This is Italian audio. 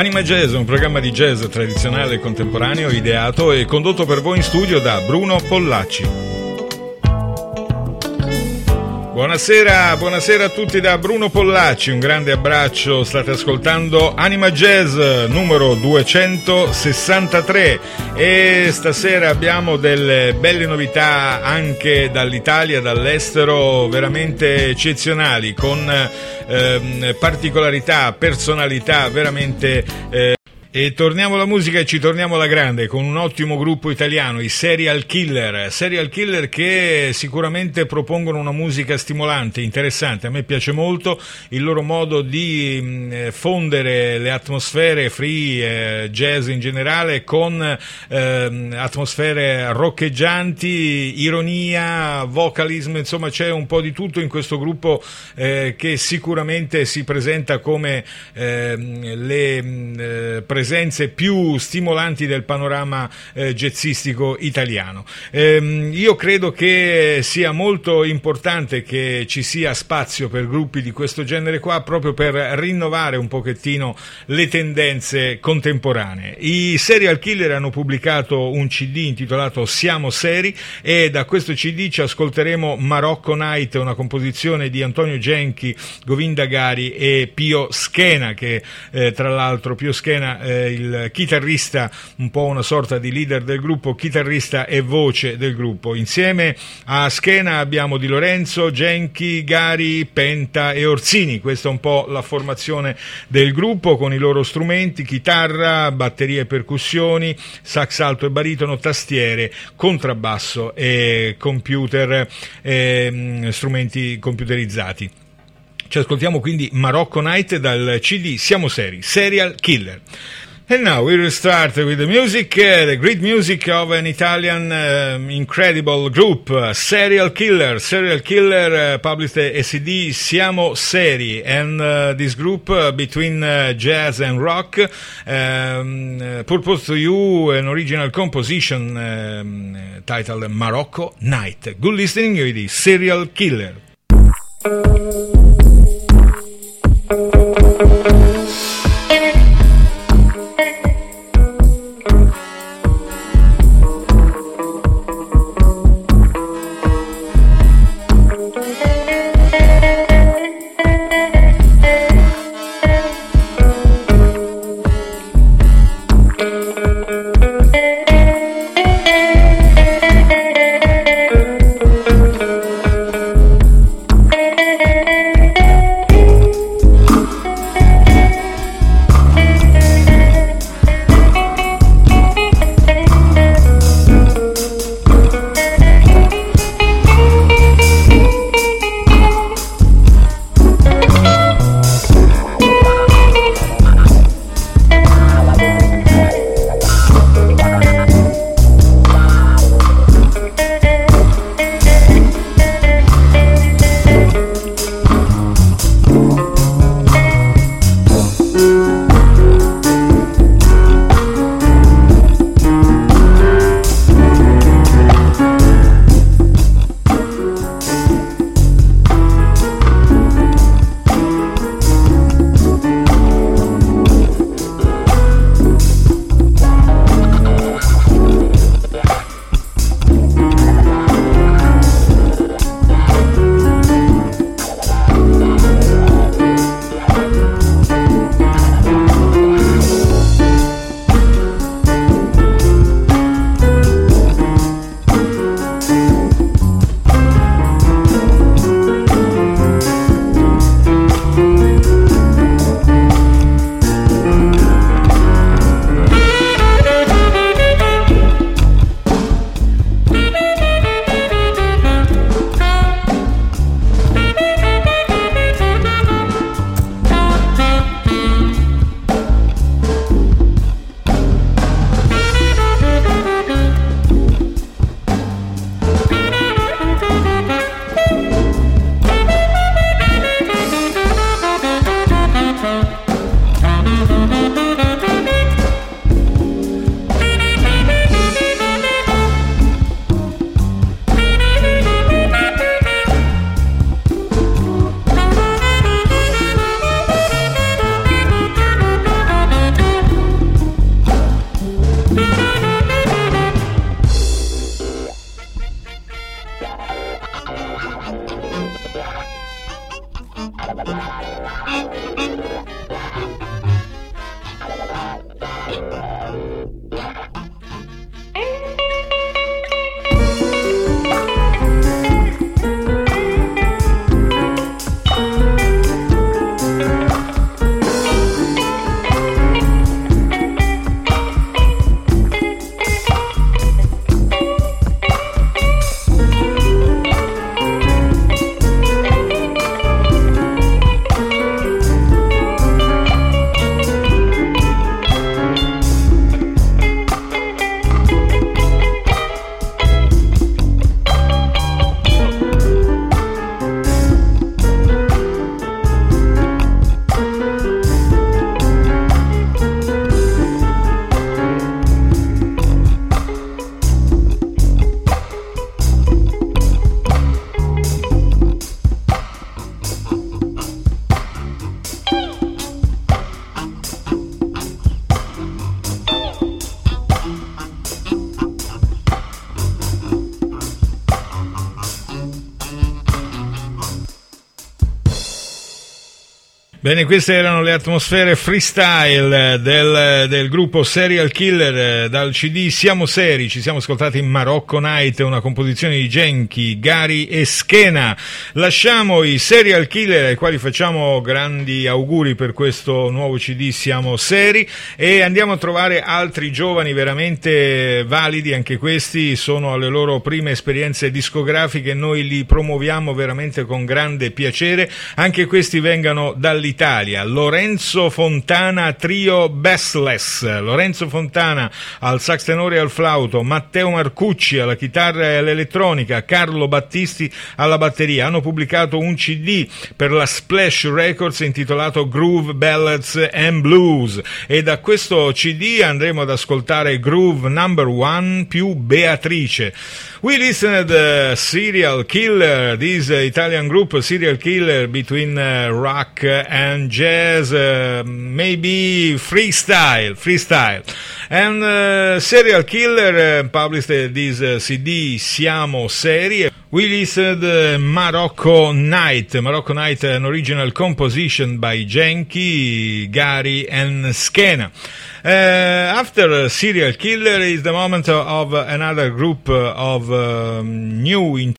Anima Jazz, un programma di jazz tradizionale e contemporaneo ideato e condotto per voi in studio da Bruno Pollacci. Buonasera a tutti da Bruno Pollacci, un grande abbraccio. State ascoltando Anima Jazz numero 263 e stasera abbiamo delle belle novità anche dall'Italia, dall'estero, veramente eccezionali, con particolarità, personalità veramente e torniamo alla musica e ci torniamo alla grande con un ottimo gruppo italiano, i Serial Killer che sicuramente propongono una musica stimolante, interessante. A me piace molto il loro modo di fondere le atmosfere free, jazz in generale, con atmosfere roccheggianti, ironia, vocalism, insomma c'è un po' di tutto in questo gruppo che sicuramente si presenta come le presenze più stimolanti del panorama jazzistico italiano. Io credo che sia molto importante che ci sia spazio per gruppi di questo genere qua, proprio per rinnovare un pochettino le tendenze contemporanee. I Serial Killer hanno pubblicato un CD intitolato Siamo Seri e da questo CD ci ascolteremo Marocco Night, una composizione di Antonio Genchi, Govinda Gari e Pio Schena, che tra l'altro Pio Schena il chitarrista, un po' una sorta di leader del gruppo, chitarrista e voce del gruppo. Insieme a Schena abbiamo Di Lorenzo, Genchi, Gari, Penta e Orsini. Questa è un po' la formazione del gruppo con i loro strumenti: chitarra, batterie e percussioni, sax alto e baritono, tastiere, contrabbasso e computer, strumenti computerizzati. Ci ascoltiamo quindi Marocco Night dal CD Siamo Seri, Serial Killer. And now we will start with the music, the great music of an Italian incredible group, Serial Killer. Serial Killer published a CD, Siamo Seri, and this group between jazz and rock proposed to you an original composition titled Marocco Night. Good listening with the Serial Killer. Bene, queste erano le atmosfere freestyle del gruppo Serial Killer dal CD Siamo Seri. Ci siamo ascoltati in Marocco Night, una composizione di Genki, Gari e Schena. Lasciamo i Serial Killer, ai quali facciamo grandi auguri per questo nuovo CD Siamo Seri, e andiamo a trovare altri giovani veramente validi. Anche questi sono alle loro prime esperienze discografiche, noi li promuoviamo veramente con grande piacere. Anche questi vengano dall'Italia. Lorenzo Fontana Trio Bassless, Lorenzo Fontana al sax tenore e al flauto, Matteo Marcucci alla chitarra e all'elettronica, Carlo Battisti alla batteria. Hanno pubblicato un CD per la Splash Records intitolato Groove Ballads and Blues, e da questo CD andremo ad ascoltare Groove Number One più Beatrice. We listened Serial Killer, this Italian group Serial Killer, between rock and jazz, maybe freestyle. And Serial Killer published this CD Siamo Seri. We listened Marocco Night, an original composition by Genki, Gari and Schena. After Serial Killer is the moment of another group of new